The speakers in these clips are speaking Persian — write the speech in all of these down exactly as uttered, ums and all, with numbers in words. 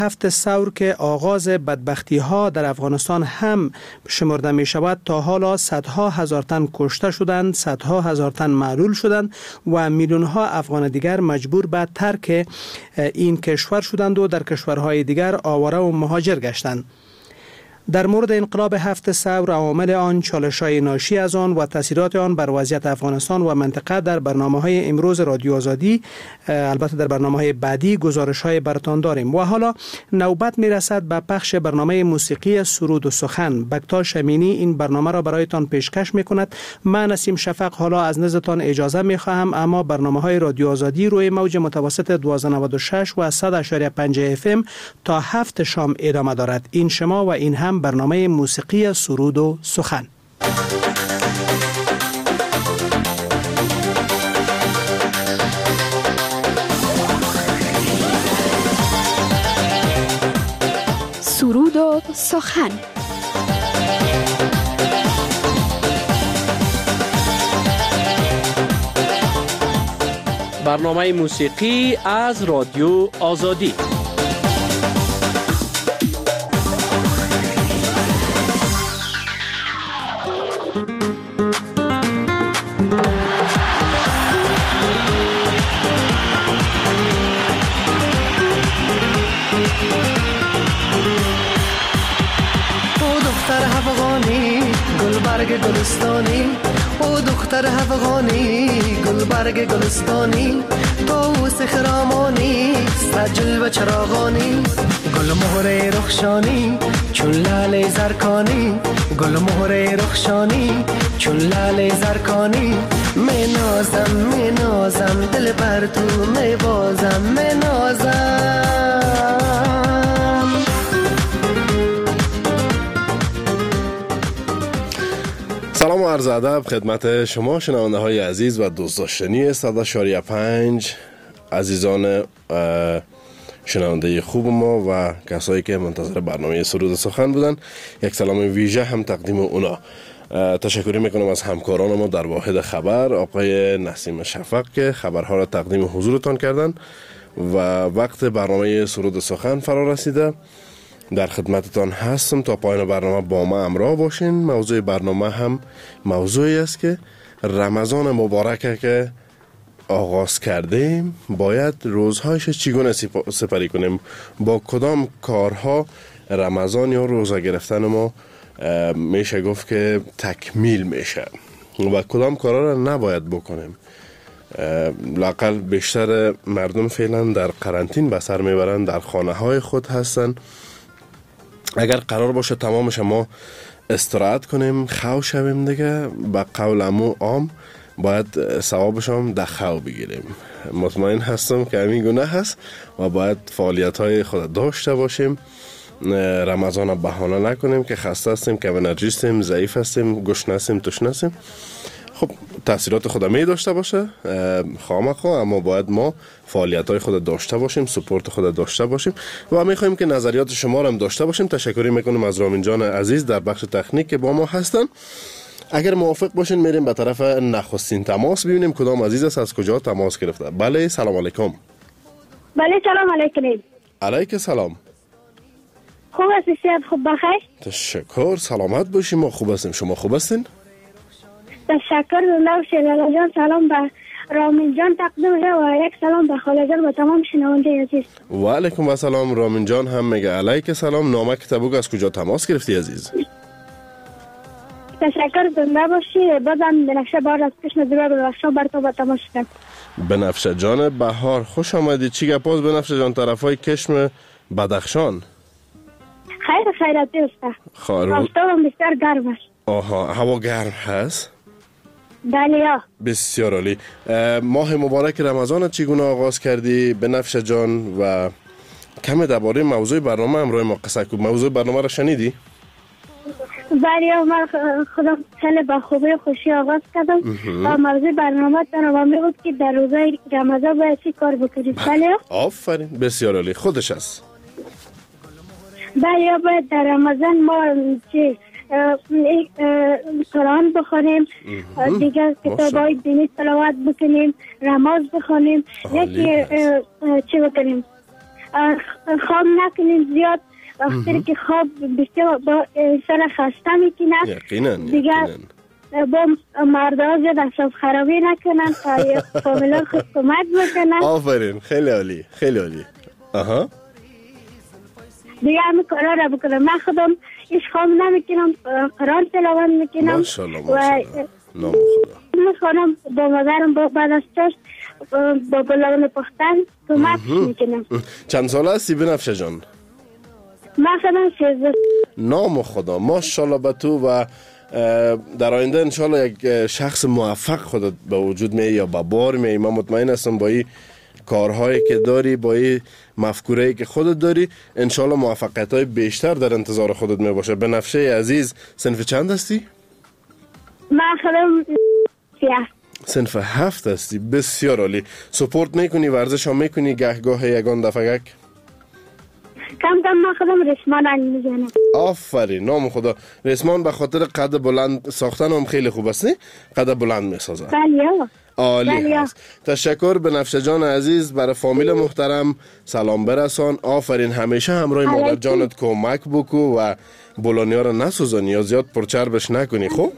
هفت ثور که آغاز بدبختی ها در افغانستان هم شمرده می شود، تا حالا صدها هزار تن کشته شدند، صدها هزار تن معلول شدند و میلیون ها افغان دیگر مجبور به ترک این کشور شدند و در کشورهای دیگر آواره و مهاجر گشتند. در مورد انقلاب هفت ثور، عوامل آن، چالش‌های ناشی از آن و تاثیرات آن بر وضعیت افغانستان و منطقه در برنامه‌های امروز رادیو آزادی، البته در برنامه‌های بعدی گزارش‌های براتان داریم. و حالا نوبت می‌رسد به پخش برنامه موسیقی سرود و سخن. بکتاش امینی این برنامه را برایتان پیشکش می‌کند. من نسیم شفق حالا از نزدتان اجازه می‌خواهم، اما برنامه‌های رادیو آزادی روی موج متوسط دویست و نود و شش و صد و پنج اف ام تا هفت شام ادامه دارد. این شما و این هم برنامه موسیقی سرود و سخن. سرود و سخن. برنامه موسیقی از رادیو آزادی. گلبرگ گلستانی، او دختر افغانی، گلبرگ گلستانی، طاووس خرامانی، سجل و چراغانی، گل مهر رخشانی، چون لال زرکانی، گل مهر رخشانی، چون لال زرکانی، می نازم می نازم دل بر تو می بازم می نازم. سلام و عرض ادب خدمت شما شنونده های عزیز و دوست داشتنی صد و پنج عزیزان شنونده خوب ما و کسایی که منتظر برنامه سرود سخن بودن. یک سلام ویژه هم تقدیم اونا. تشکر میکنم از همکاران ما در واحد خبر، آقای نسیم شفق که خبرها را تقدیم حضورتان کردن و وقت برنامه سرود سخن فرا رسیده. در خدمتتان هستم تا پایان برنامه با ما همراه باشین. موضوع برنامه هم موضوعی است که رمضان مبارکه که آغاز کردیم باید روزهایش چگونه سپری کنیم، با کدام کارها رمضان یا روزه گرفتن ما میشه گفت که تکمیل میشه و کدام کارها را نباید بکنیم. لااقل بیشتر مردم فعلا در قرنطین به سر میبرن، در خانه های خود هستن. اگر قرار باشه تمام شما استراحت کنیم، خو شویم دیگه، با قول امو عام باید ثوابش هم در خو بگیریم. مطمئن هستم که همین گونه هست و باید فعالیت های خود داشته باشیم. رمضان بهانه نکنیم که خسته هستیم، که انرژی هستیم، ضعیف هستیم، گشنه هستیم، تشنه هستیم. خب تاثیرات خود می داشته باشه خامخا، اما باید ما فعالیت های خود داشته باشیم، سپورت خود داشته باشیم و می خواهیم که نظریات شما را هم داشته باشیم. تشکری میکنم از رامین جان عزیز در بخش تکنیک که با ما هستن. اگر موافق باشین میریم به طرف نخستین تماس، ببینیم کدام عزیز است از کجا تماس گرفته. بله سلام علیکم. بله سلام علیکم. علیک سلام. خوب هستی؟ صحت خوب بخیر؟ تشکر، سلامت باشیم. ما خوب هستیم، شما خوب هستین؟ تشکر. زنده شیرالا جان. سلام به رامین جان تقدیم میشه و یک سلام به خاله جان و تمام شنونده عزیز. و علیکم السلام. رامین جان هم میگه علیک سلام. نامه کتابو از کجا تماس گرفتی عزیز؟ تشکر، زنده باشی. بازم بنفشه بار از کشم دور بنفشه بر تو با تماس شدم. بنفشه جان بهار خوش آمدی. چی گپاز بنفشه جان طرفای کشم بدخشان؟ خیر خیراتی است. خارو آفتابم بسیار گرم است. آها، هوا گرم هست؟ بله. بسیار عالی. ماه مبارک رمضان چگونه آغاز کردی بنفشه جان و کم درباره موضوع برنامه همراه ما قصه کن. موضوع برنامه را شنیدی؟ بله، من خودم خیلی با خوبی خوشی آغاز کردم و موضوع برنامه تنظیم بود که در روزهای رمضان باید چی کار بکنید. بله آفرین، بسیار عالی. خودش است. بله، باید در رمضان ما چی قرآن بخونیم، دیگر کتاب‌های دینی تلاوت بکنیم، نماز بخونیم، یکی چی بکنیم خواب نکنین زیاد. وقتی که خواب بسیار با انسان خسته میکنه. یقینا دیگر با مردها زیاد اعصاب خرابی نکنن تا فامیلا خود کمک بکنن. آفرین، خیلی عالی، خیلی عالی. آها. دیگه همه کارا را بکنم. من خودم ایش خواب نمیکنم، قرآن تلاوت میکنم. ماشاءالله ماشاءالله. نام خدا. میخوانم با مادرم با بعد از چشت با بلغم پختن کمک میکنم. چند ساله هستی بنفشه جان؟ مثلا سیزده. نام خدا، ماشاءالله به تو و در آینده انشالله یک شخص موفق خودت به وجود می یا به بار می. من مطمئن هستم با این کارهایی که داری، با این مفکوره‌ای که خودت داری، انشالله موفقیت‌های بیشتر در انتظار خودت می باشه. بنفشه عزیز، صنف چند هستی؟ من خودم سیاه. صنف هفت هستی، بسیار عالی. سپورت میکنی، ورزش هم میکنی گهگاه یگان دفعه؟ کم کم من خودم رسمان میزنم. آفرین، نام خدا. رسمان به خاطر قد بلند ساختن هم خیلی خوب است، نه؟ قد بلند میسازه. بله. عالی هست. تشکر بنفشه جان عزیز، برای فامیل محترم سلام برسان. آفرین، همیشه همراه مادر جانت کمک بکو و بولانیا را نسوزانی یا زیاد پرچربش نکنی. خب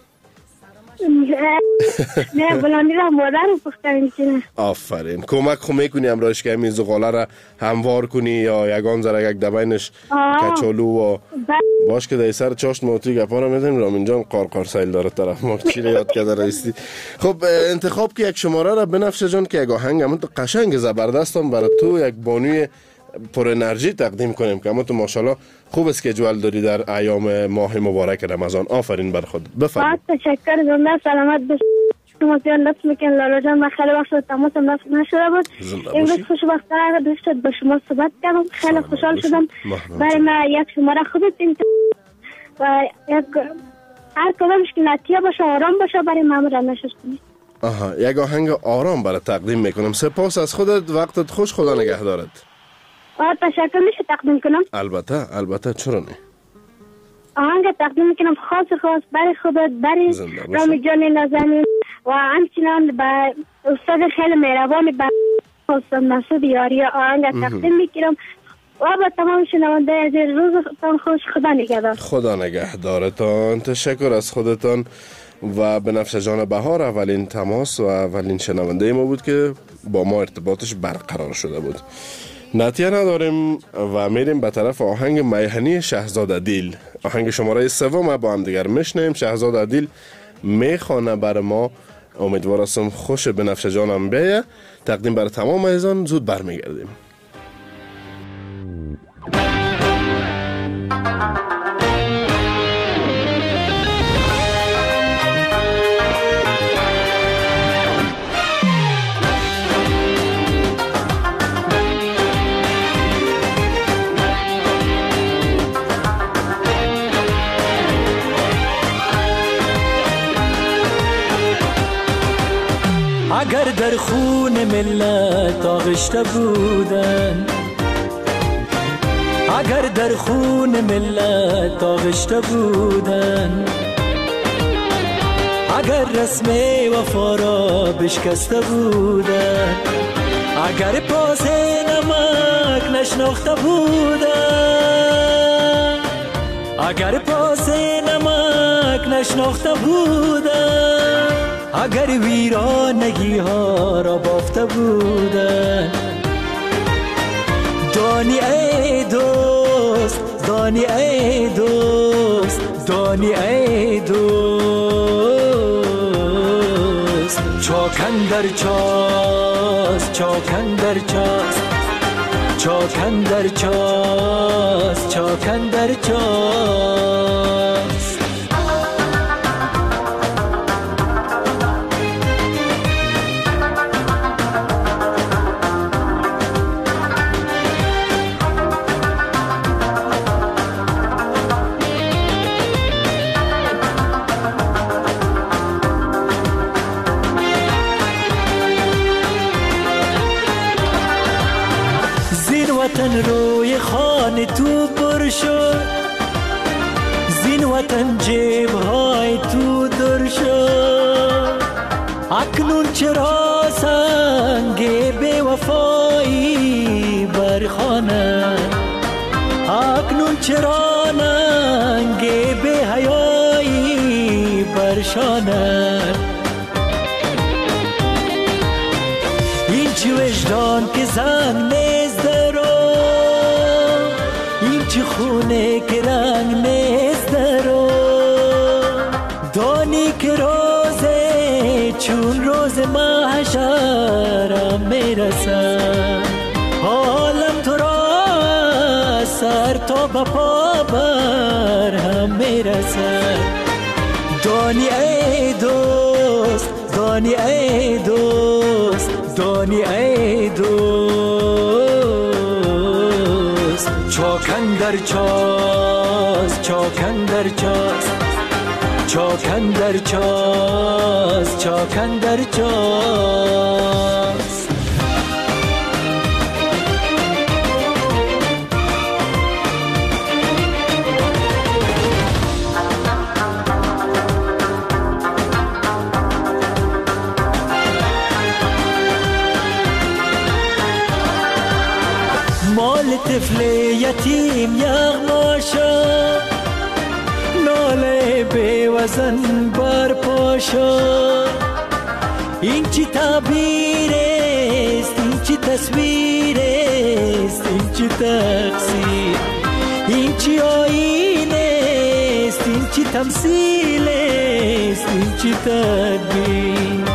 نه بلندی را مادر رو پخته میکنه. آفرین، کمک خو میکنی امراش که همین زغاله را هموار کنی یا یگان زره یک دبینش کچالو و باش که در سر چاشت موتی گپا را میدیم. رامین جان قارقار سیل داره طرف ما چی یاد کرده رایستی. خب انتخاب که یک شماره را بنفشه جان که یک آهنگ همون قشنگ زبردست هم برای تو یک بانوی پر انرژی تقدیم کنیم که همون تو ماشاءالله خوب اسکیجول داری در ایام ماه مبارک رمضان. آفرین بر خود. بفرمایید. تشکر. زنده سلامت باشید. شما زیاد لطف میکنین لالا جان. من خیلی وقت تماسم لطف نشده بود. امروز خوشبختانه دوست با شما صحبت کردم. خیلی خوشحال شدم. برای من یک شماره خودت انتخاب و یک هر کدامش که نتیجه باشه آرام باشه برای من را نشست کنید. آها، یک آهنگ آرام برای تقدیم میکنم. سپاس از خودت، وقتت خوش، خدا نگهدارت. آه تشکر. میشه تقدیم کنم؟ البته البته، چرا نه. آهنگ تقدیم میکنم خاص خاص برای خودت، برای رامی جان نازنین و همچنان به استاد خیلی مهربان به استاد مسعود یاری آهنگ تقدیم میکنم و با تمام شنونده از روزتان خوش. خدا نگهدار. خدا نگهدارتان. تشکر از خودتان. و بنفشه جان بهار اولین تماس و اولین شنونده ما بود که با ما ارتباطش برقرار شده بود. نتیجه نداریم و میریم به طرف آهنگ میهنی شهزاد عدیل. آهنگ شماره سوم با هم دیگر میشنیم. شهزاد عدیل میخوانه بر ما. امیدوار هستم خوش بنفشه جانم بیه. تقدیم بر تمام عزیزان. زود برمیگردیم. اگر در خون ملت آغشته بودن، اگر در خون ملت آغشته بودن، اگر رسم وفا را بشکسته بودن، اگر پاس نمک نشناخته بودن، اگر پاس نمک نشناخته بودن، اگر ویرانگی ها را بافته بودن، دانی ای دوست، دانی ای دوست، دانی ای دوست، چاکن در چاس، چاکن در چاس، چاکن در چاس، چاکن در چاس. وطن روی خانه تو پر شد، زین وطن جیب های تو در شد، اکنون چرا سنگ بی وفایی بر خانه چون چرا ننگ به حیایی برشاند. این چی وجدان که زنگ نیست درو، این چی خونه که رنگ نیست درو. دانی که روزه چون روز محشرم میرسد، حالم تو را سر تا به پا بر هم میرسد. دانی ای دوست، دانی ای دوست، دانی ای دوست. چاکن در چاست، چاکن در چاست، چاکن در چاست، چاکن در چاست. مال طفل یتیم یغما شد، ناله به وزن بر پا شد. این چی تعبیر است، این چی تصویر است، این چی تقصیر، این چی آیین است، این چی تمثیل است، این چی تدبیر.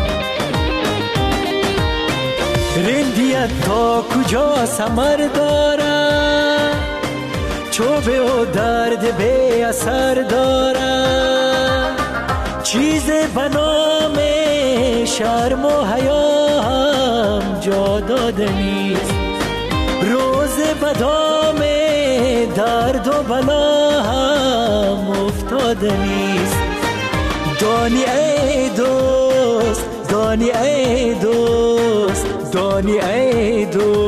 رندیت تا کجا ثمر دارد، چوبه و درد به اثر دارد. چیز به نام شرم و حیا هم جا داده نیست، روز به دام درد و بلا هم افتاده نیست. دانی ای دوست، دانی ای دوست، دانی ای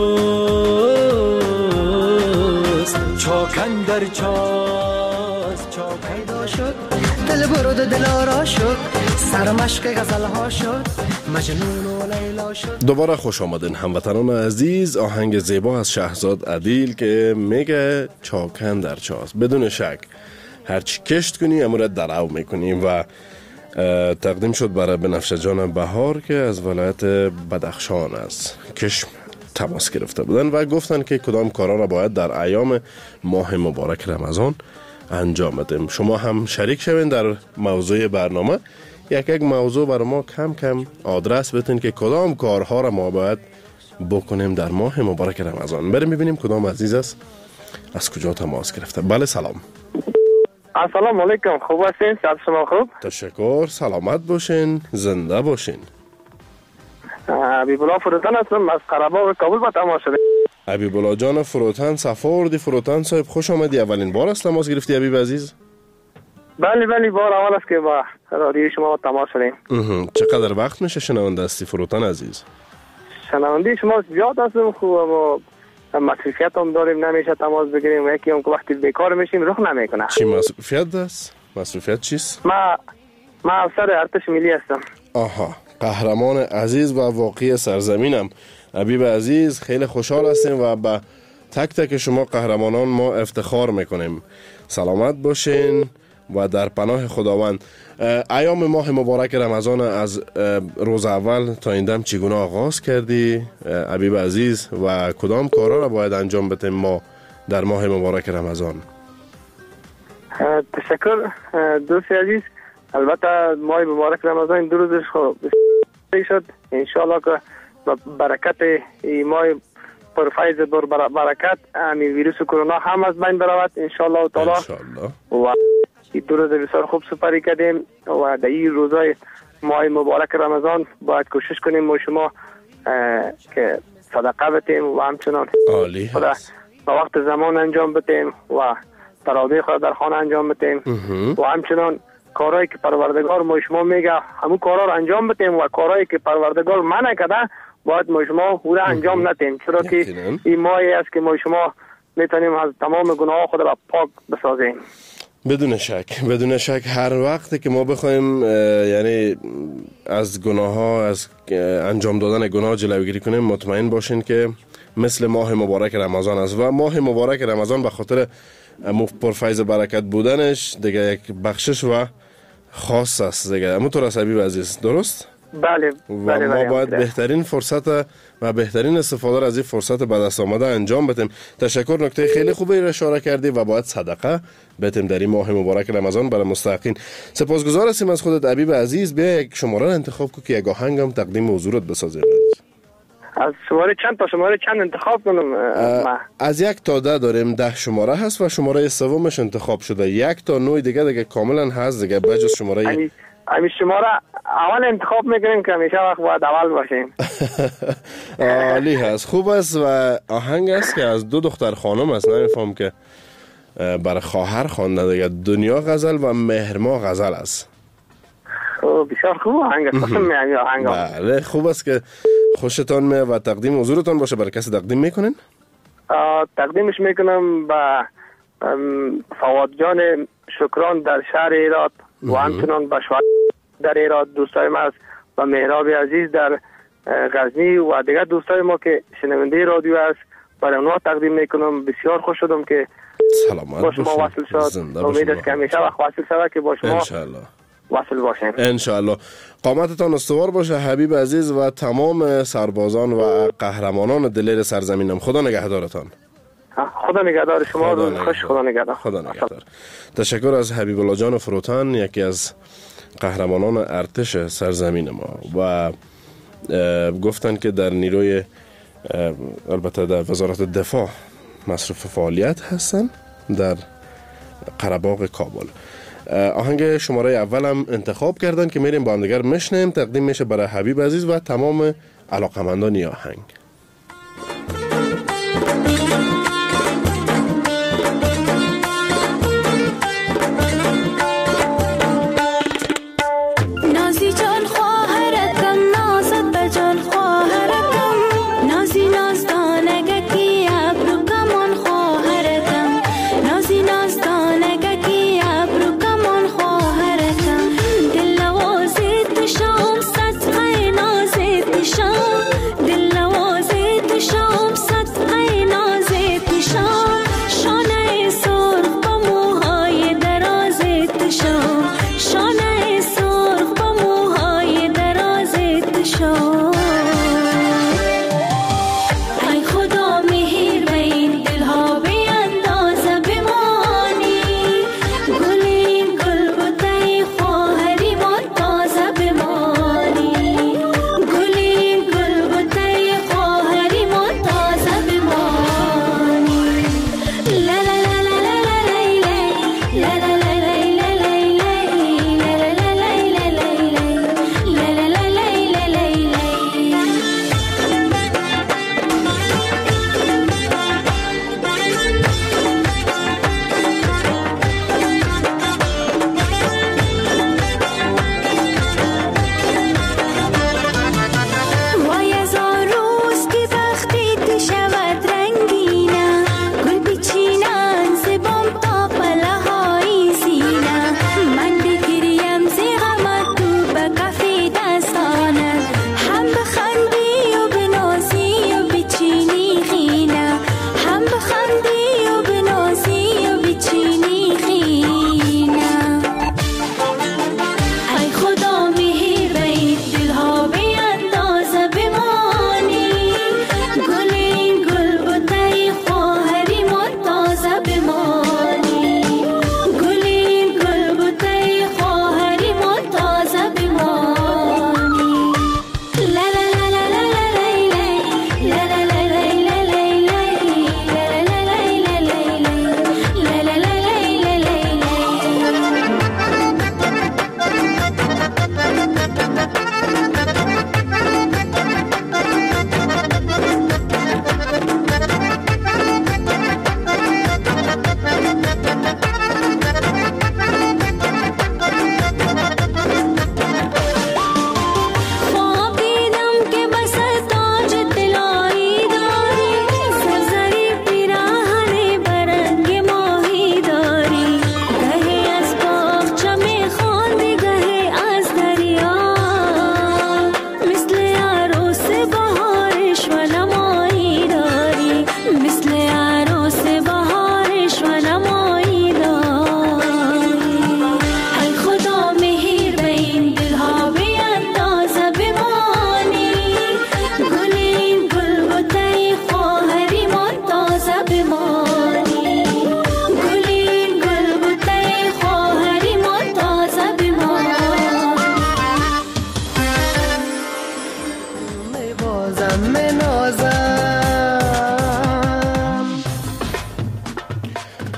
دوست. چاکن در چاست، چاکن پیدا شد، دل برود دل آرا شد، سر مشق غزل ها شد، مجنون و لیلا شد. دوباره خوش آمدین هموطنان عزیز. آهنگ زیبا از شهزاد عدیل که میگه چاکن در چاست. بدون شک هرچی کشت کنی امورت درعو میکنیم و تقدیم شد برای بنفشه جان بهار که از ولایت بدخشان از کشم تماس گرفته بودن و گفتن که کدام کارا را باید در ایام ماه مبارک رمضان انجام بدیم. شما هم شریک شوین در موضوع برنامه، یک یک موضوع برای ما کم کم آدرس بتین که کدام کارها را ما باید بکنیم در ماه مبارک رمضان. بریم ببینیم کدام عزیز است از کجا تماس گرفته. بله سلام. السلام علیکم، خوب هستین؟ صحت شما خوب؟ تشکر، سلامت باشین، زنده باشین. حبیب الله فروتن هستم از قره‌باغ کابل با تماس شده. حبیب الله جان فروتن، سفاردی فروتن صاحب، خوش آمدی. اولین بار است تماس گرفتی حبیب عزیز؟ بله بله، بار اول است که با رادیوی شما تماس شدیم. چقدر وقت میشه شنونده هستی فروتن عزیز؟ شنونده شما زیاد هستم، خوب اما مصروفیت هم داریم، نمیشه تماس بگیریم و یکی هم که وقتی بیکار میشیم رخ نمیکنه. چی مصروفیت است؟ مصروفیت چیست؟ ما ما افسر ارتش ملی هستم. آها، قهرمان عزیز و واقعی سرزمینم. حبیب عزیز خیلی خوشحال هستیم و با تک تک شما قهرمانان ما افتخار میکنیم. سلامت باشین و در پناه خداوند. ایام ماه مبارک رمضان از روز اول تا این دم چگونه آغاز کردی حبیب عزیز و کدام کارا را باید انجام بدیم ما در ماه مبارک رمضان؟ تشکر دوست عزیز. البته ماه مبارک رمضان دو روزش خوب شد، انشالله که برکت این ماه پرفیض بر برکت همین ویروس کرونا هم از بین برود انشالله تعالی. و این دو روز بسیار خوب سپری کردیم و در این روزای ماه مبارک رمضان باید کوشش کنیم ما شما که صدقه بتیم و همچنان عالی هست با وقت زمان انجام بتیم و تراویح خود در خانه انجام بتیم و همچنان کارهایی که پروردگار ما شما میگه همون کارها رو انجام بتیم و کارهایی که پروردگار منع کرده باید ما شما او را انجام ندیم، چرا که این ماهی است که ما شما میتونیم از تمام گناه خود را پاک بسازیم. بدون شک بدون شک هر وقتی که ما بخوایم یعنی از گناه ها از انجام دادن گناه جلوگیری کنیم مطمئن باشین که مثل ماه مبارک رمضان است و ماه مبارک رمضان به خاطر پرفیض برکت بودنش دیگه یک بخشش و خاص است دیگه. همونطور است حبیب عزیز، درست؟ بله و بله ما بله باید بهترین فرصت و بهترین استفاده از این فرصت به دست آمده انجام بدیم. تشکر، نکته خیلی خوبی را اشاره کردی و باید صدقه بدیم در این ماه مبارک رمضان برای مستحقین. سپاسگزار هستیم از خودت حبیب عزیز. بیا یک شماره را انتخاب کن که یک آهنگم تقدیم حضورت بسازیم. از شماره چند تا شماره چند انتخاب کنم؟ از یک تا ده داریم، ده شماره هست و شماره سومش انتخاب شده. یک تا نه دیگه دیگه کاملا هست دیگه، بجز شماره امی امی شماره اول انتخاب میکنیم که همیشه وقت باید اول باشیم. عالی هست، خوب است و آهنگ است که از دو دختر خانم است، نمیفهم که برای خواهر خوانده دیگه. دنیا غزل و مهرما غزل است. بسیار خوب آهنگ است، خوشم میاد آهنگ. بله خوب است که خوشتان میاد و تقدیم حضورتان باشه. برای کسی تقدیم میکنین؟ تقدیمش میکنم به فواد جان شکران در شهر ایراد و همچنان به شوهر در ایراد، دوستای ما است، و مهراب عزیز در غزنی و دیگر دوستای ما که شنونده رادیو است. برای اونها تقدیم میکنم. بسیار خوش شدم که سلامت با شما وصل شد. امید است که همیشه وقت وصل شود که با شما انشالله وصل باشیم. انشالله. قامتتان استوار باشه حبیب عزیز و تمام سربازان و قهرمانان دلیر سرزمینم. خدا نگهدارتان. خدا نگهدار شما. روز خوش. خدا نگهدار. خدا نگهدار. تشکر از حبیب الله جان فروتان، یکی از قهرمانان ارتش سرزمین ما، و گفتن که در نیروی البته در وزارت دفاع مصروف فعالیت هستن در قره‌باغ کابل. آهنگ شماره اولم انتخاب کردن که میریم با هم دیگر میشنیم. تقدیم میشه برای حبیب عزیز و تمام علاقمندان این آهنگ. نازی جان خواهرتم، نازت به جان خواهرتم، نازی نازدانگه کی ابرو کمان خواهرتم، نازی نازدانگه کی ابرو کمان خواهرتم، دل نوازی تو شام صدقه نازی تو شام، دل نوازی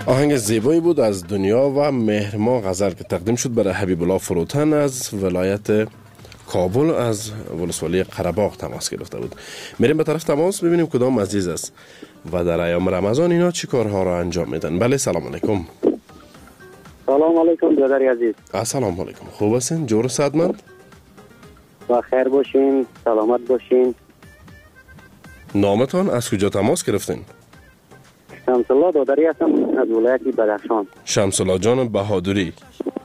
آهنگ زیبایی بود از دنیا و مهرما غزل که تقدیم شد برای حبیب الله فروتن از ولایت کابل از ولسوالی قره‌باغ تماس گرفته بود. میریم به طرف تماس ببینیم کدام عزیز است و در ایام رمضان اینا چی کارها را انجام میدن. بله سلام علیکم. سلام علیکم برادر عزیز. السلام علیکم. خوب هستین؟ جور صحتمند؟ با خیر باشین، سلامت باشین. نامتان از کجا تماس گرفتین؟ شمس الله دادری هستم از ولایت بدخشان. شمس الله جان بهادری.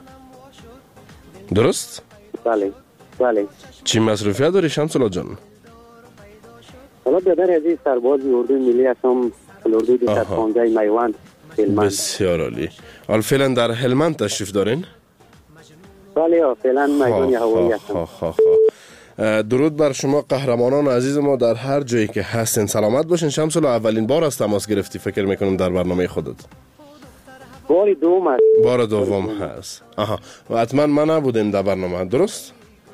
درست؟ بله. بله. چی مصروفیت داری شمس الله جان؟ حالا برادر عزیز سرباز اردوی ملی هستم، اردوی دویست و پانزده میوند. بسیار عالی. حال فعلا در هلمند تشریف دارین؟ بله فعلا میدان هوایی هستم. درود بر شما قهرمانان عزیز ما در هر جایی که هستین. سلامت باشین. شمس الله اولین بار از تماس گرفتی فکر میکنم در برنامه خودت؟ بار دوم است. بار دوم هست. آها. و حتما ما نبودیم در برنامه درست؟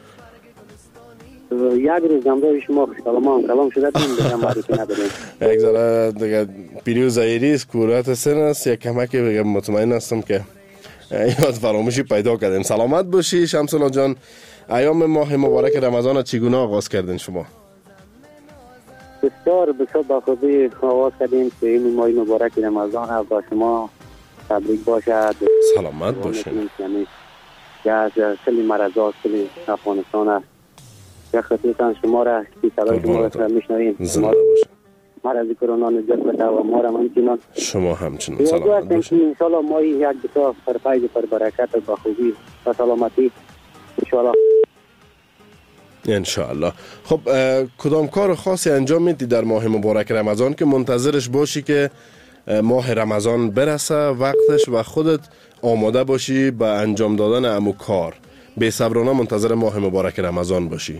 یک روز نمده شما کلام کلام شده تیم بگم معرفی نداریم. یک ذره دیگه پیریو زایری است کورات سن است یک کمکی بگم مطمئن هستم که یاد فراموشی پیدا کردیم. سلامت باشی شمس الله جان. ایام ماه مبارک رمضان چگونه آغاز کردین شما؟ بسیار بسیار با خوبی آغاز کردیم که این ماه مبارک رمضان با شما تبریک باشد. سلامت باشین. یا از کلی مرزا کلی افغانستان است. یا خطیتان شما را که صدای شما را میشنویم. زنده باشین. مرض کرونا نجات بده و ما را همچنان. شما همچنان سلامت باشین. ان شاء الله ما یک بسیار پر فیض پر برکت با خوبی و سلامتی ان شاء الله. ان شاء الله. خب کدام کار خاصی انجام میدی در ماه مبارک رمضان که منتظرش باشی که ماه رمضان برسه وقتش و خودت آماده باشی به انجام دادن امو کار؟ بی صبرانه منتظر ماه مبارک رمضان باشی.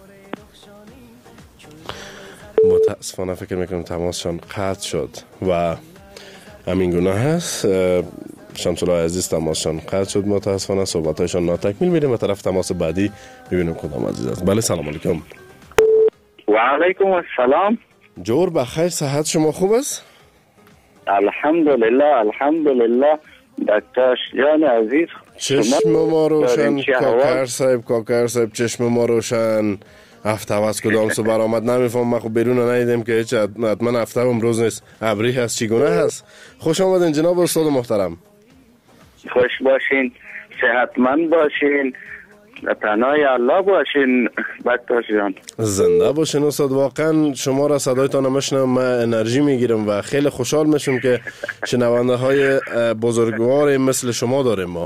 متاسفانه فکر میکنم تماسشان قطع شد و همین گناه هست. شمس الله عزیز تماسشان قطع شد متاسفانه، صحبتایشان ناتکمیل. میریم به طرف تماس بعدی ببینیم کدام عزیز است. بله سلام علیکم. و علیکم السلام. جور بخیر، صحت شما خوب است؟ الحمدلله الحمدلله دکتر جان عزیز. چشم ما روشن کاکر صاحب کاکر صاحب چشم ما روشن. هفته هست کدام سو برآمد نمیفهم. من خب بیرون نیدیم که هیچ حتما هفته امروز نیست. ابری هست چگونه هست؟ خوش آمدین جناب استاد محترم. خوش باشین، صحتمند باشین، پناه الله باشین بکتاش جان. زنده باشین استاد. واقعا شما را صدایتان میشنم من انرژی میگیرم و خیلی خوشحال میشم که شنونده های بزرگوار مثل شما داریم ما،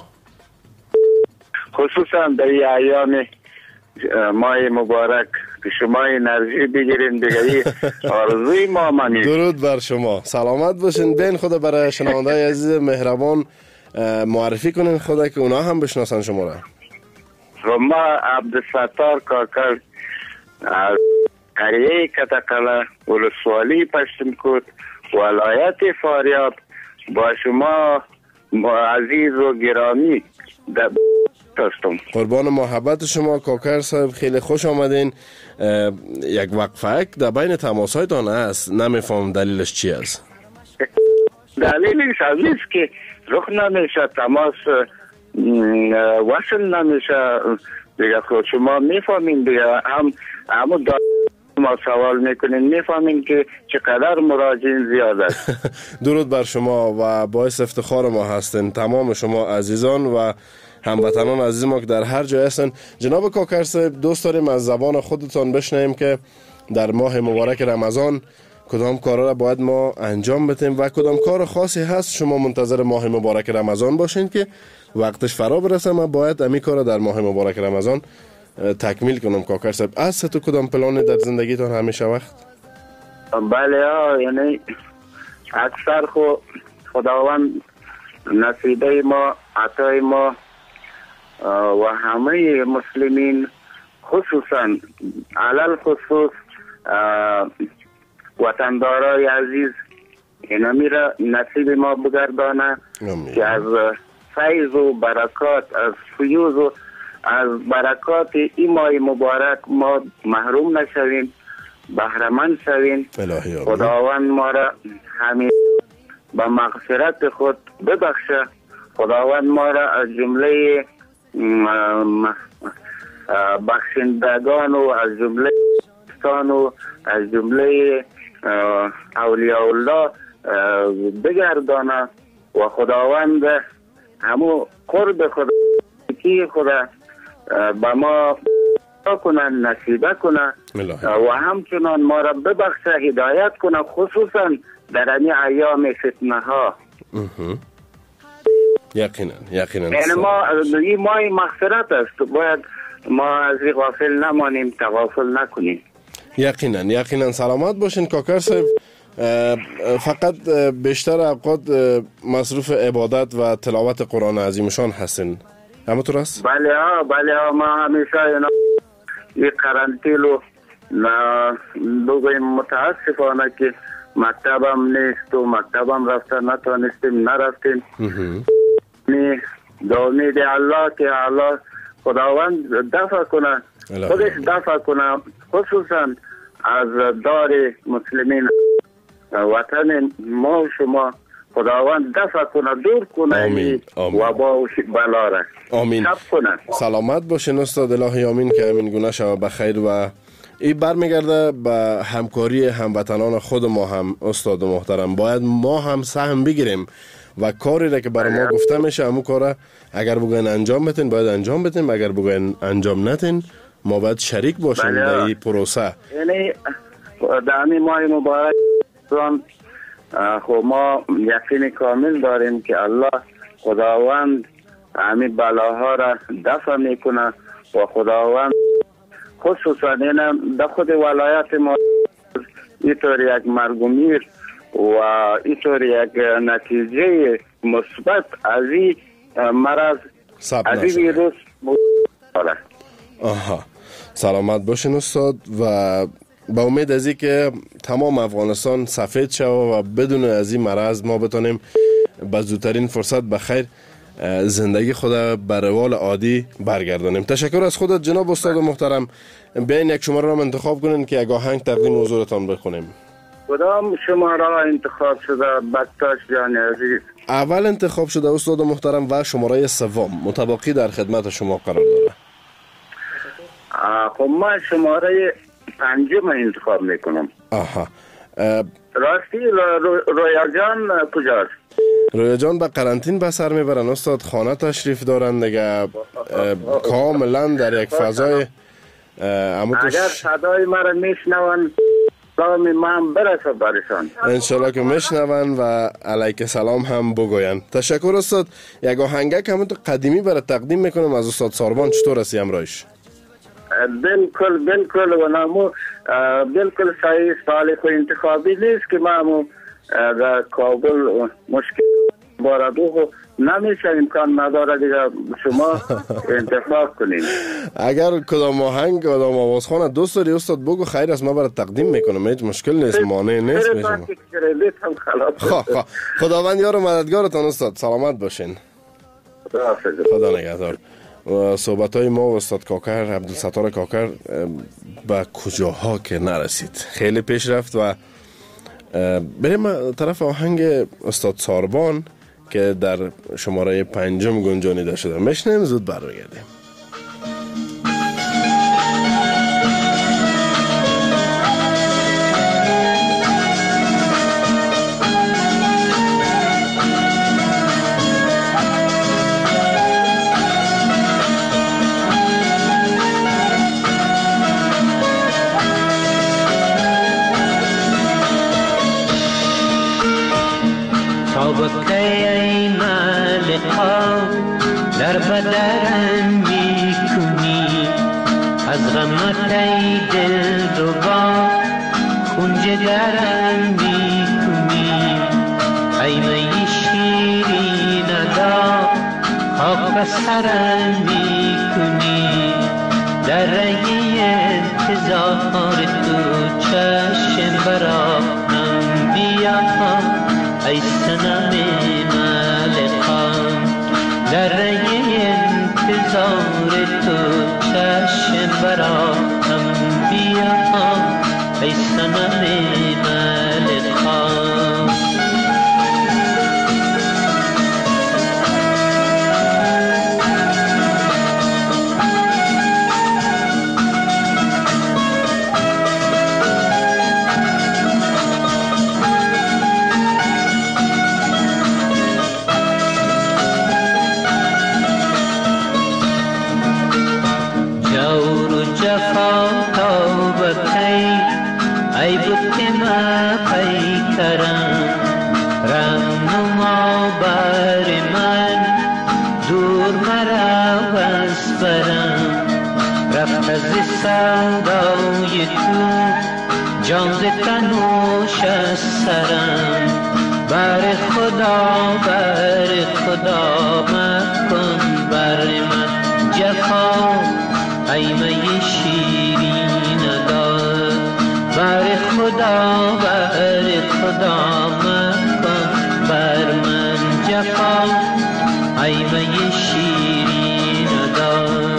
خصوصا در ایام ماه مبارک که شما انرژی بگیرین دیگه آرزوی ما منی. درود بر شما، سلامت باشین. بین خدا برای شنونده عزیز مهربان معرفی کنین خدا که اونا هم بشناسن شما را. ما عبدالستار کاکر از قریه کتقله ولسوالی پشتمکوت ولایت فاریاب با شما عزیز و گرامی در هستم. قربان محبت شما کاکر صاحب، خیلی خوش آمدین. یک وقفه در بین تماس هایتان است، نمیفهم دلیلش چی است؟ دلیلش از نیست که رخ نمیشه تماس وصل نمیشه دیگه. خود شما میفهمین دیگه، هم همو دا ما سوال میکنین میفهمین که چقدر مراجعین زیاد است. درود بر شما و باعث افتخار ما هستین تمام شما عزیزان و هموطنان عزیز ما که در هر جای هستن. جناب کاکر صاحب دوست داریم از زبان خودتان بشنویم که در ماه مبارک رمضان کدام کارا را باید ما انجام بدیم و کدام کار خاصی هست شما منتظر ماه مبارک رمضان باشین که وقتش فرا برسه ما باید امی کارا در ماه مبارک رمضان تکمیل کنم. کاکر صاحب از تو کدام پلان در زندگیتون همیشه وقت؟ بله ها، یعنی اکثر خو خداوند نصیبه ما عطای ما و همه مسلمین خصوصا علل خصوص وطندارای عزیز اینا میره نصیب ما بگردانه که از فیض و برکات، از فیوز و از برکات این ماه مبارک ما محروم نشویم، بهره‌مند شویم. خداوند ما را همین با مغفرت خود ببخشه. خداوند ما را از جمله بخشندگان و از جمله دوستان و از جمله اولیاء الله بگردانه و خداوند همو قرب خدا کی خدا با ما کنن نصیبه کنه و همچنان ما را ببخشه هدایت کنه، خصوصا در این ایام فتنه ها. یقینا یقینا یعنی ما این ماه مغفرت است، باید ما از این غافل نمانیم، تغافل نکنیم. یقینا یقینا سلامت باشین کاکر صاحب. فقط بیشتر اوقات مصروف عبادت و تلاوت قرآن عظیمشان هستین، همونطور است؟ بله ها بله ها ما همیشه اینا این قرنطینه و بگویم متاسفانه که مکتبم نیست و مکتبم رفتن نتوانستیم نرفتیم. می دامید الله که الله خداوند دفع کنه، خودش دفع کنه، خصوصا از دار مسلمین وطن ما و شما خداوند دفع کنه، دور کنه آمین. آمین. وبا و بلا را. آمین. کنه. سلامت باشین استاد، الهی آمین که همین گونه شما بخیر. و این برمیگرده به همکاری هموطنان خود ما هم استاد محترم. باید ما هم سهم بگیریم و کاری را که برای ما گفته میشه همون کار اگر بگوین انجام بتین باید انجام بتین، اگر بگوین انجام نتین ما باید شریک باشیم در این پروسه. یعنی در همین ماه مبارک خب ما یقین کامل داریم که الله خداوند همین بلاها را دفع میکنه و خداوند خصوصا این در خود ولایت ما اینطور یک مرگومیر و اینطور یک نتیجه مثبت از این مرض از این ویروس داره. آها سلامت باشین استاد و با امید از این که تمام افغانستان سفید شود و بدون از این مرض ما بتونیم به زودترین فرصت بخیر زندگی خود به روال عادی برگردانیم. تشکر از خودت جناب استاد محترم. بیاین یک شماره را انتخاب کنین که یک آهنگ تقدیم حضورتان بخونیم. کدام شماره را انتخاب شده بکتاش جان عزیز؟ اول انتخاب شده استاد محترم و شماره سوم متباقی در خدمت شما قرار داره. خب ما شماره پنجم انتخاب میکنم. آها راستی رویا جان کجاست؟ رویا جان به قرنطین به سر میبرن استاد، خانه تشریف دارن دیگه، کاملا در یک فضای اگر صدای مرا میشنون سلام من برسه برشان انشالله که میشنون و علیک سلام هم بگوین. تشکر استاد. یک آهنگک همون قدیمی برای تقدیم میکنم از استاد ساربان. چطور هستی امرایش؟ بالکل بالکل و نامو بالکل صحیح صالح و انتخابی نیست که ما در کابل مشکل باردو نمیشه، امکان نداره دیگه شما انتخاب کنید. اگر کدام آهنگ کدام آوازخوان دوست داری استاد بگو، خیر است ما برای تقدیم میکنم، هیچ مشکل نیست، مانع نیست. خب خداوند یار و مددگارتان استاد. سلامت باشین. خدا نگهدار. و صحبت های ما و استاد کاکر عبدالستار کاکر به کجاها که نرسید، خیلی پیش رفت. و بریم طرف آهنگ استاد ساربان که در شماره پنجم گنجانیده شده. میشنیم زود برمیگردیم. وقتی ای مالقا در بدرم می کنی، از غمت ای دل ربا خون جگرم می کنی، ای می شیرین ادا خاک سرم می کنی، در رگی انتظار تو چشم براهم بیا ای سنم مالقان، در رگ انتظار تو چشم براهم بیا ای سنم مالقان. دور مرو از برم، رفت از سودای تو جان ز تنوش از سرم. بر خدا بر خدا مکن بر من جفا، ای می شیرین داد. بر خدا بر خدا مکن بر من جفا، ای می شیرین داد.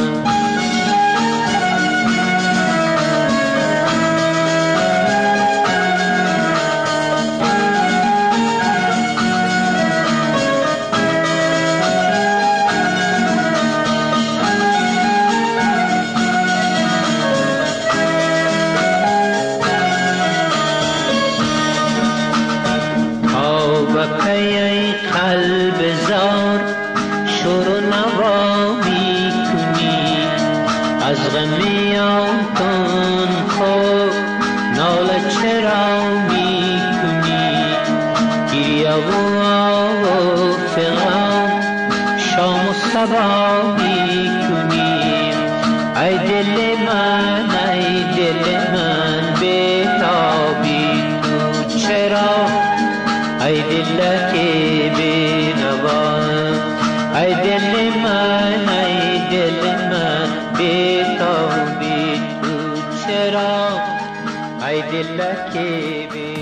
ای قلب زار شور و نوا می کنی، از غمیان کن خود ناله چرا می کنی. گریه و آه و فغان شام و صبا می کنی. ای دل من ای دل من بیتابی تو چرا، ای دل که بی نوا. ای دل من ای دل من بی تابی تو چرا، ای دل که بی.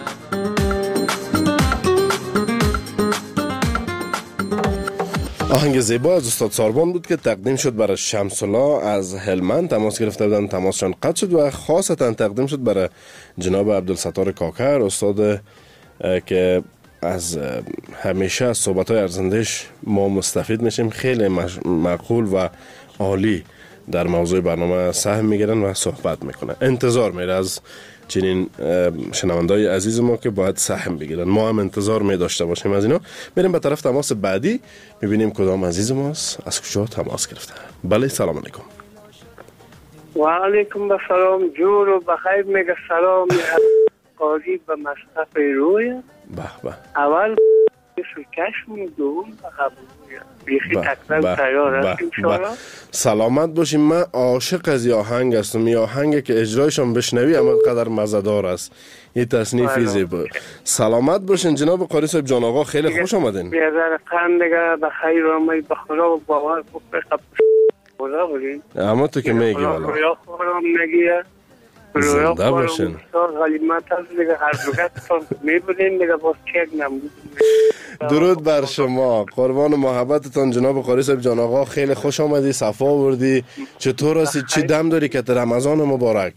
آهنگ زیبا از استاد ساربان بود که تقدیم شد برای شمس الله از هلمند. تماس گرفته بودن، تماسشان قطع شد و خاصتا تقدیم شد برای جناب عبدالستار کاکر، استاد که از همیشه از صحبت‌های ارزنده‌اش ما مستفید میشیم. خیلی معقول و عالی در موضوع برنامه سهم میگیرن و صحبت میکنن. انتظار میره از چنین شنوندای عزیز ما که باید سهم بگیرن. ما هم انتظار می داشته باشیم از اینا. میریم به طرف تماس بعدی، میبینیم کدام عزیز ماست، از کجا تماس گرفته. بله، سلام علیکم. و علیکم السلام. جور و بخیر. میگه سلام قاضی به مصطفی روی. به به. اول سوکشمون دوم قبولیه بیخی تکرم تیار هست انشاءالله. سلامت باشیم. من عاشق از یه آهنگ هستم. یه آهنگ که اجرایشان بشنوی اما قدر مزدار است. یه تصنیفی زیبا. سلامت باشین جناب قاری صاحب جان آقا، خیلی خوش آمدین. بیادر قند دیگه بخیر و می بخورا و باور بخور خدا بودین. اما تو که میگی والا رویا خورم نگیه زنده باشین. غلیمت هست دیگه هر دوگت می بودین دیگه باز چک نمود. درود بر شما، قربان محبتتان جناب قاری صاحب جان آقا. خیلی خوش آمدی، صفا آوردی. چطور هستی؟ چی دم داری که رمضان مبارک؟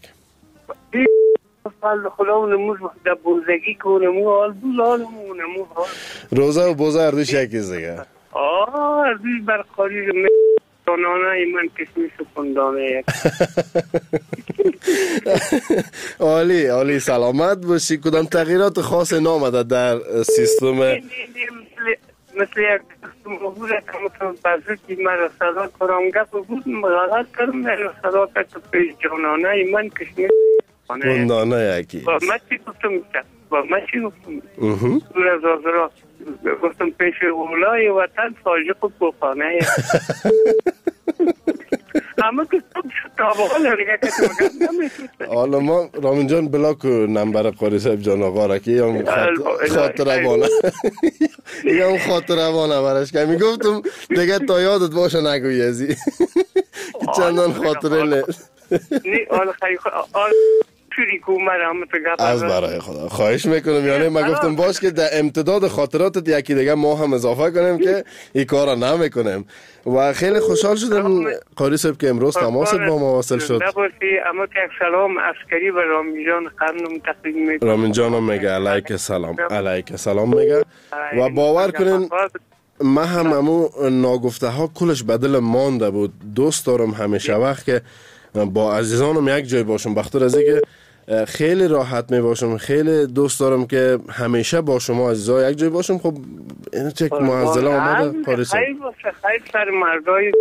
خدا نموز در بوزگی کنمو حال بود حال نمو حال روزه و بوزه اردوش یکیز دیگه. آه اردوش بر خالی دانانه ایمن کشمی سپندانه یک. عالی عالی، سلامت باشی. کدام تغییرات خاص نامده در سیستم؟ مثل یک مهور کمتون بزرگی مرا صدا کرم گفت بود مغالط کردم مرا صدا کرد پیش جانانه ایمن کشمی سپندانه یکی. با من چی گفتم با من چی گفتم دور از آزرا گفتم پیش اولای وطن ساجق و بخانه اما که سب شد تابقال دیگه که تو حالا ما رامین جان بلاک نمبر قاری صاحب جان آقا را که هم خاطر وانه هم خاطر وانه برش که میگفتم دیگه تا یادت باشه نگوی ازی چندان خاطره نیست. نی آل خیلی آل چوری که اومد همه تو گفت از برای خدا خواهش میکنم. یعنی من گفتم باش که در امتداد خاطراتت یکی دیگه ما هم اضافه کنیم که این کار را نمیکنیم. و خیلی خوشحال شدم قاری صاحب که امروز تماست با ما واصل شد. اما که یک سلام عسکری به رامین جان خانم تقدیم میکنم. رامین جان میگه علیک سلام علیک سلام میگه. و باور کنین من هم همون ناگفته ها کلش بدل مانده بود. دوست دارم همیشه وقت که با عزیزانم یک جای باشم، بخاطر از اینکه خیلی راحت می باشم. خیلی دوست دارم که همیشه با شما عزیزا یک جای باشم. خب این چه معضله آمده قاری صاحب. خیلی باشه، خیلی سر مردای.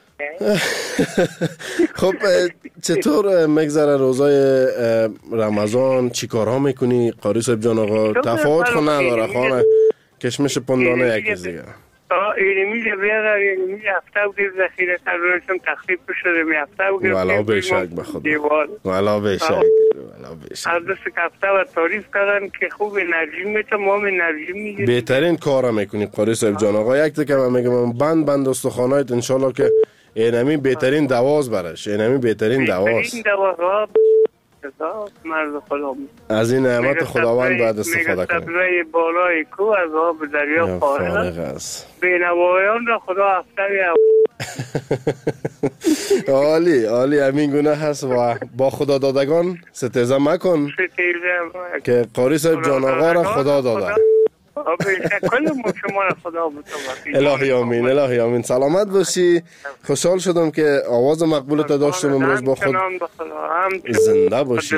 خب چطور میگذره روزای رمضان؟ چی کارها میکنی قاری صاحب جان آقا؟ تفاوت خو نداره خانه کشمش پندانه یکی دیگه. اینمی بیاد اینمی هفته بگیر ذخیره ترورشون تخریب شده می هفته بگیر والا بشک بخدا والا بشک والا بشک از دست که هفته و تعریف کردن که خوب انرژی میتون ما هم انرژی میگیریم. بهترین کار میکنی قاری صاحب جان. آقا یک دیگه من میگم بند بند استخوانایت انشالله که اینمی بهترین دواز برش. اینمی بهترین دواز. بهترین دواز مرد خدا از این نعمت خداوند باید استفاده کنیم. سبزه بالای کو از آب دریا فارغ است. بینوایان را خدا هفته عالی عالی همین گونه هست و با خدا دادگان ستیزه مکن که قاری صاحب جان آقا را خدا داده. الهی آمین الهی آمین. سلامت باشی. خوشحال شدم که آواز مقبولت داشتم امروز با خود. زنده باشی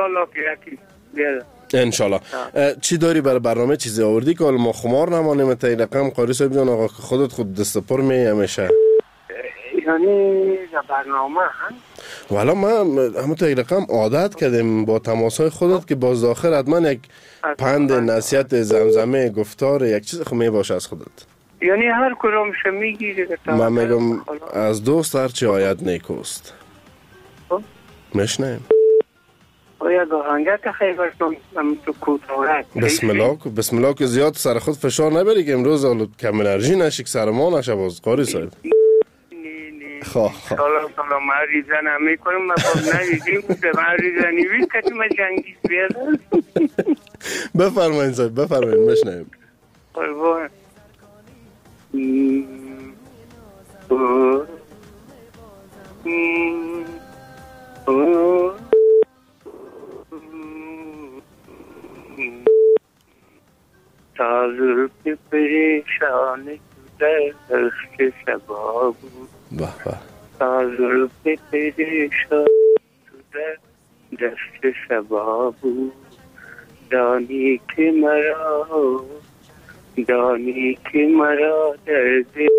انشالله. چی داری برای برنامه؟ چیزی آوردی که ما خمار نمانیم تا این رقم قاری صاحب جان آقا که خودت خود دست پر می همیشه یعنی برنامه هم والا ما همون تا این رقم عادت کردیم با تماسهای خودت که باز داخل حتما یک پند نصیحت زمزمه گفتار یک چیز خب می باشه از خودت. یعنی هر کدامش میگیری؟ من میگم از دوست هرچی آید نیکوست. مشنیم باید آهنگت خیلی برسم تو کوتاورک. بسم الله بسم الله که زیاد سر خود فشار نبری که امروز کم انرژی نشی که سر ما نشه باز قاری صاحب. خواه خواه سلام سلام ما ریزن هم میکنم ما باز نریزیم ما ریزنی وید کتی ما جنگیز بیادم. بفرمایین صاحب بفرمایین بشنیم. قربان تازر که پریشان در دست شبا بود تازر که پریشان در دست شبا بود دانی که مرا دانی که مرا در دل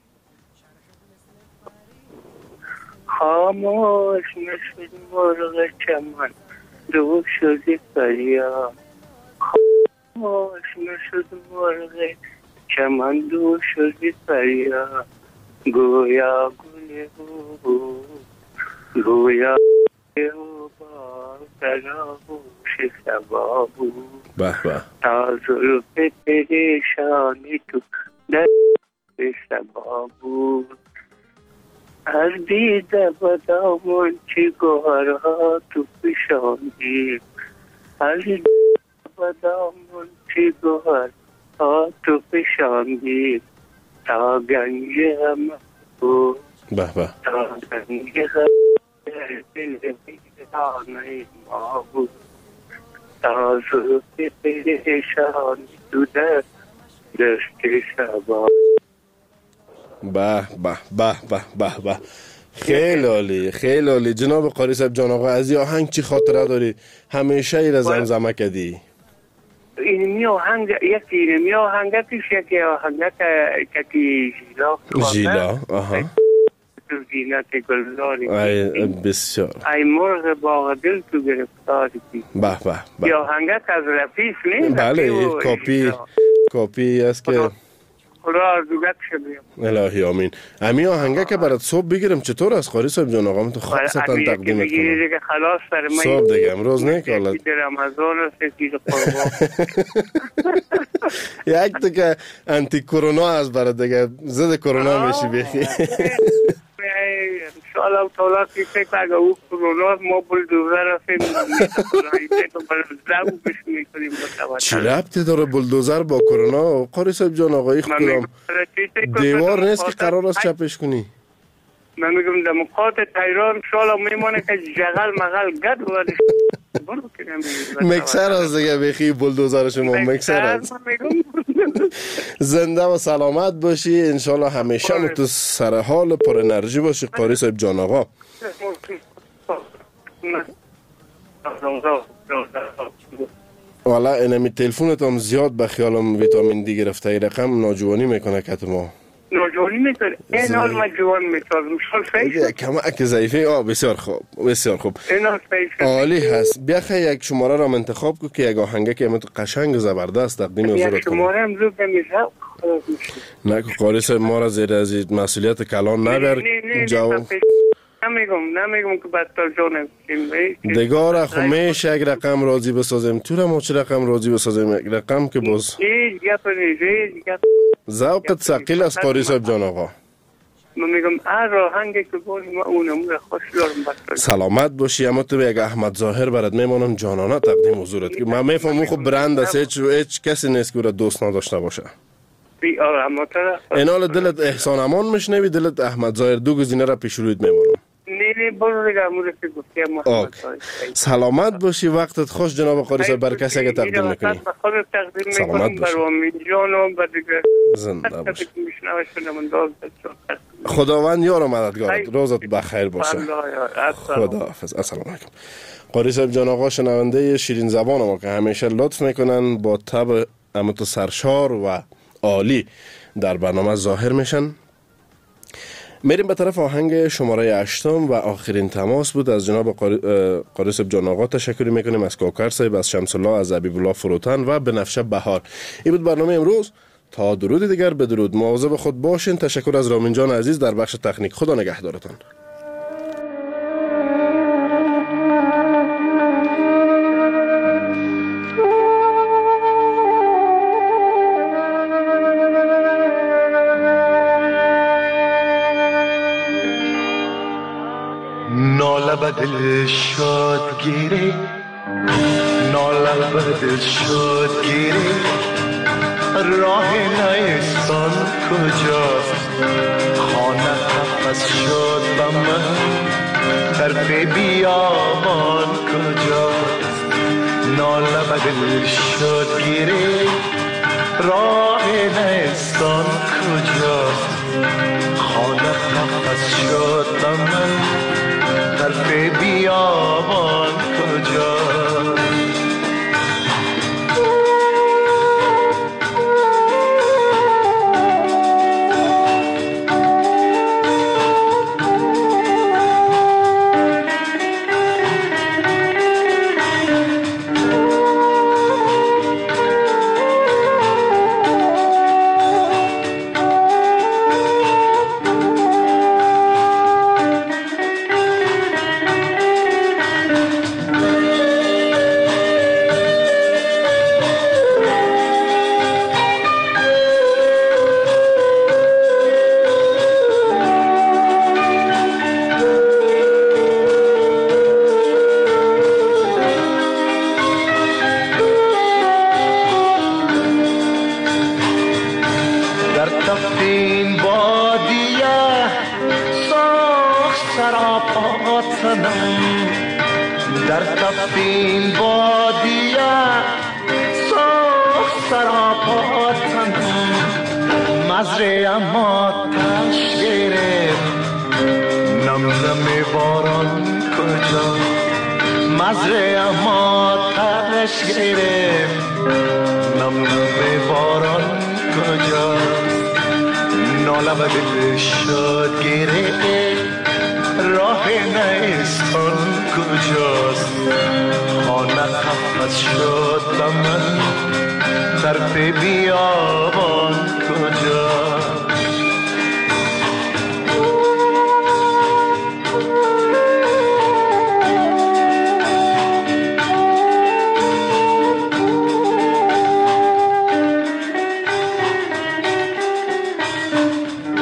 خاموش نشد مرغ چمن دو شد فریاد خاموش نشد مرغ چمن دو شد فریاد گویا گل او گویا گل او با تراوش سبا بود به به تا زلف پریشانی تو در سبا بود از دیده بدامون چی گوهرها تو پیشاندی از دیده بدامون چی گوهرها تو پیشاندی تا گنج هم بود به به تا گنج هم دل بیدانه ما بود تا زلف پریشانی تو در دست شبا. به به به به به به خیلی عالی خیلی عالی. جناب قاری صاحب جان آقا از این آهنگ چی خاطره داری؟ همیشه ای را زمزمه کردی؟ اینمی آهنگ یکی اینمی آهنگتش یکی آهنگت کتی ژیلا ژیلا آها تو زینت گلزاری ای بسیار ای مرغ باغ دل تو گرفتاری به به به یا آهنگت از رفیق نیست؟ بله کپی کپی است که خدا آرزوگت شدیم. الهی آمین. امی آهنگه که برات صبح بگیرم چطور از قاری صاحب جان آقا من تو خاصتا تقدیمت کنم. بگیری دیگه خلاص سر من صبح دیگه امروز نه که حالا در رمضان است چیز قربان یک دیگه انتی کرونا از برات دیگه ضد کرونا میشی بخی انشاءالله تعالی که فکر اگه او کرونا ما بلدوزر هستیم چی ربطی داره بلدوزر با کرونا؟ قاری صاحب جان آقایی خودم دیوار نیست که قرار است چپش کنی. من میگم دموقات تایران انشاءالله میمانه که جغل مغل گد بودش مکسر از دیگه بخی بلدوزر شما مکسر از زنده و سلامت باشی انشالله همیشه تو سر حال پر انرژی باشی قاری صاحب جان آقا. والا اینمی تلفونت هم زیاد به خیالم ویتامین دی گرفته ای رقم ناجوانی میکنه کت ما نوجوانی میتونه این حال من جوان میتونم شال فیش کمک ضعیفه. آه بسیار خوب بسیار خوب این حال فیش عالی هست. بیا خیلی یک شماره را انتخاب کو که یک آهنگه که امت قشنگ زبردست تقدیم حضورت کنم. یک شماره هم زود بمیشه نه که قاری صاحب ما را زیر از مسئولیت کلان نبر. جواب نمیگم نمیگم که بدتر جانم دگاره خو میشه یک رقم راضی بسازیم. تو را ما چه رقم راضی بسازیم؟ یک رقم که باز هیچ گپ نیست گپ ذوقت ثقیل است قاری صاحب جان آقا. من میگم هر راهنگی که باز ما اونم را خوش دارم بدتر. سلامت باشی. اما تو یک احمد ظاهر برات میمونم جانانه تقدیم حضورت که من میفهمم خب برند است هیچ هیچ کسی نیست که را دوست نداشته باشه. بی آرام تر اینال دلت احسان امان میشنوی دلت احمد ظاهر دو گزینه را پیش رویت میمونم. نه نه برو دیگه امروز که گفتی محمد سلامت باشی. وقتت خوش جناب قاری صاحب. بر کسی که تقدیم میکنی خود تقدیم میکنم بر امید جان و بر دیگه زنده باش. خداوند یار و مددگارت. روزت بخیر باشه. خدا حافظ. السلام علیکم. قاری صاحب جان آقا شنونده شیرین زبان ما که همیشه لطف میکنن با طبع امت سرشار و عالی در برنامه ظاهر میشن. میریم به طرف آهنگ شماره هشتم و آخرین تماس بود. از جناب قاری صاحب جان آقا تشکر میکنیم، از کوکر صاحب، از شمس الله، از حبیب الله فروتن و بنفشه بهار. این بود برنامه امروز. تا درود دیگر بدرود. مواظب خود باشین. تشکر از رامین جان عزیز در بخش تکنیک. خدا نگهدارتان. ناله به دل شد گیری، ناله به دل شد گیری، راه نیستان کجاست؟ خانه قفس شد به من، طرف بیابان کجاست؟ ناله به دل شد گیری، راه نیستان کجاست؟ خانه قفس شد به من، طرف بیابان کجاست؟ در تفین بادیه ساخ سراپاتنم، مزرعه ما تش گرفت نم نم باران کجا؟ مزرعه ما تش گرفت نم نم باران کجا؟ ناله به دل شد گرفت، راه نیستان کجاست؟ خانه قفس شد به من، طرف بیابان کجاست؟